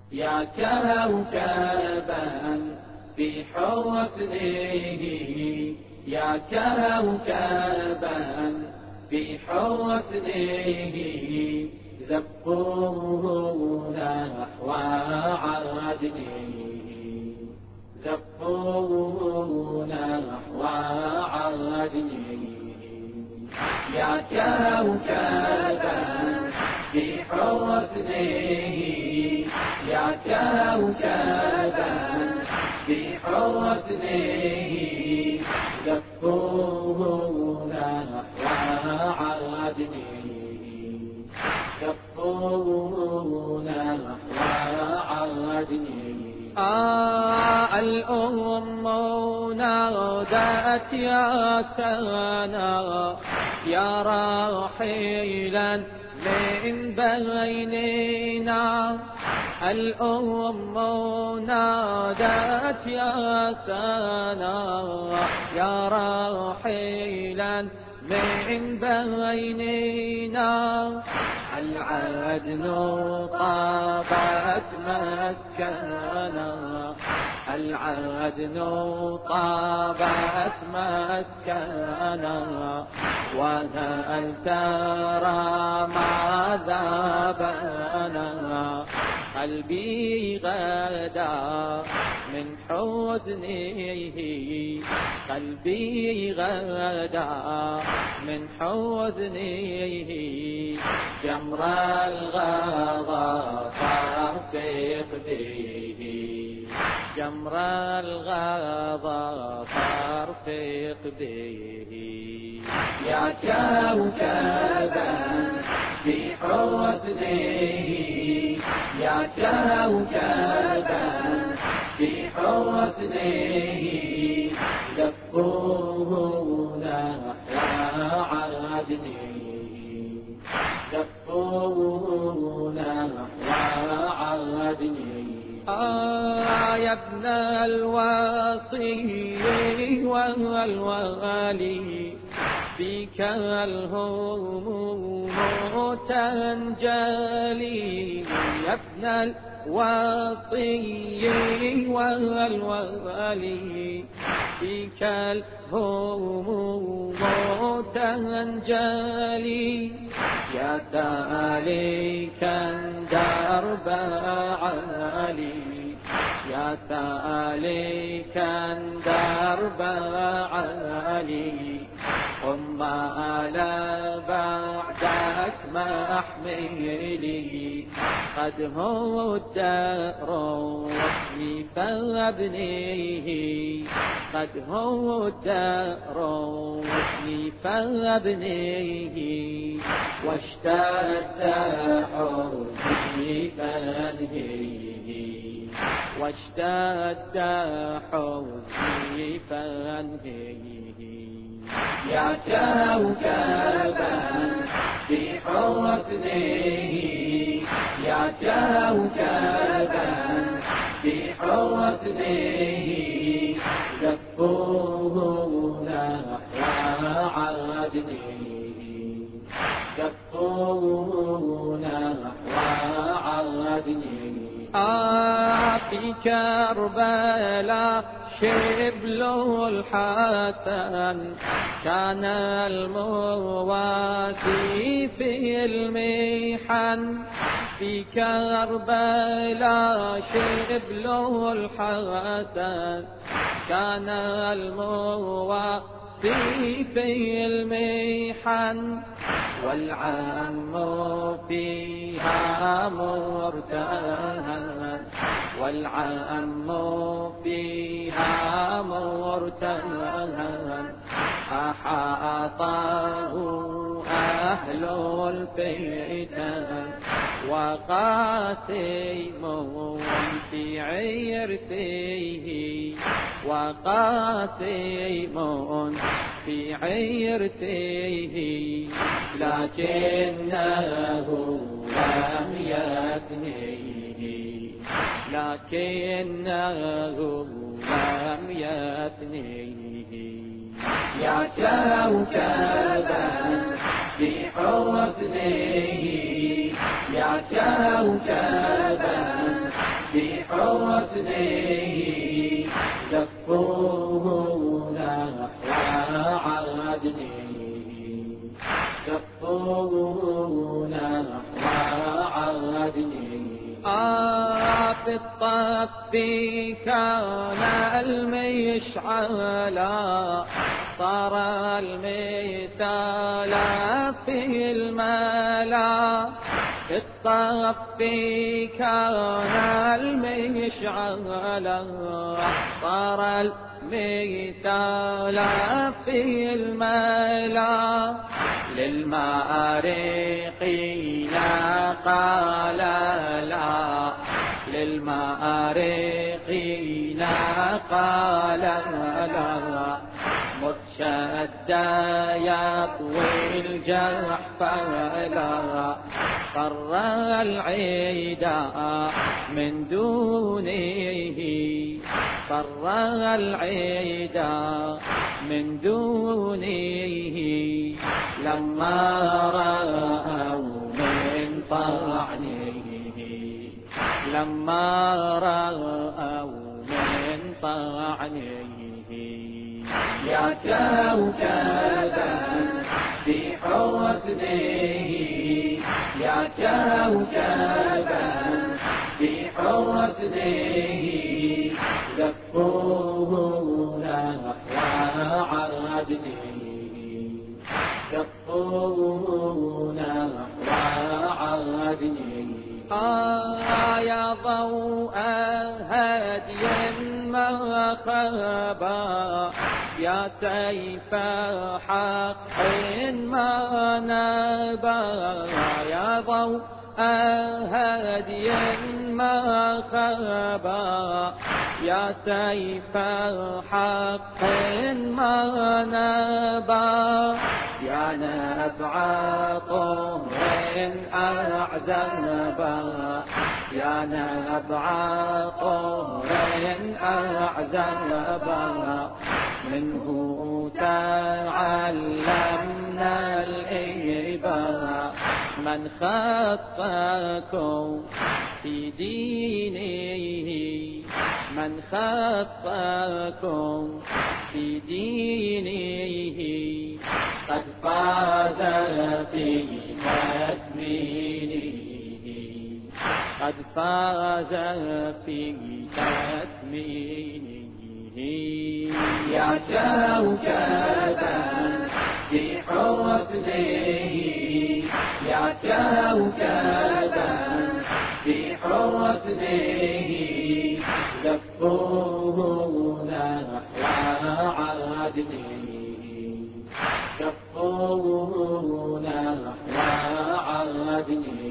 يا كوكبا في حسنه، يا كوكبا في حسنه، زفوه نحو عدنه، زفوه نحو عدنه. يا كوكبا في حسنه، يا كوكبا في حسنه، زفوه نحو عدنه، زفوه نحو عدنه. الأم نادت يا سنا يا راحلا من بيننا، الأم نادت يا سنا يا راحلا من بيننا، العدن طابت مسكنا، العدن طابت مسكنا، وهل ترى ماذا بنا، قلبي غدا من حزنه، قلبي غدا من حزنه، جمر الغضا فرفق به، جمر الغضا فرفق به. يا كوكبا في حسنه، يا كوكبا في حسنه، زفوه نحو عدنه، زفوه نحو عدنه. يا ابن الوصي والوالي، بك الهموم تنجلي، يا ابن الوصي والوالي، بك الهموم تنجلي، يا سالكا درب عالي، يا سالكا درب عالي، قم على بعدك محملي، قد هو الدار واسمي فابنيه، قد هو الدار واسمي فابنيه، واشتد حزني فانهيه، واشتد حزني فانهيه. يا كوكبا في حسنه، يا كوكبا في حسنه، زفوه نحو عدنه، زفوه نحو عدنه. في كربلاء شبل الحسن كان المواسي في المحن، في كربلاء شبل الحسن كان المواسي في المحن، والعم فيها مرتهن، والعم فيها مرتهن، أحاطه أهل الفتن، وقاسم في عيرته، وقاسم في عيرته، لكنه لم يثنيه، لكنه لم يثنيه. يا كوكبا في حسنه، يا يا كوكبا في حسنه زفوه نحو عدنه زفوه نحو عدنه في الطف كان المشعلا صار المثال في الملا في الطف كان المشعلا صار المثال في الملا للمارقين قال لا للمارقين قال لا متشد يطوي الجرح فلا قر العيدا من دونه قر العيدا من دونه لما رأوا من طعنه لما رأوا من طعنه يا كوكبا في حسنه يا كوكبا في حسنه زفوه نحو عدنه زفوه نحو عدنه يا ضوء هادي ما خابا يا سيف حق ما نبا يا ضوء هادي ما خابا يا سيف حق ما نبا يا نبع طهر أعزبا يا نبع طهر أعزبا منه تعلمنا الإباء من خطكم في دينه من خطكم في دينه قد فاز في تثمينه قد فاز في تثمينه يا كوكبا في حسنه يا كوكبا في حسنه زفوه نحو عدنه زفوه نحو عدنه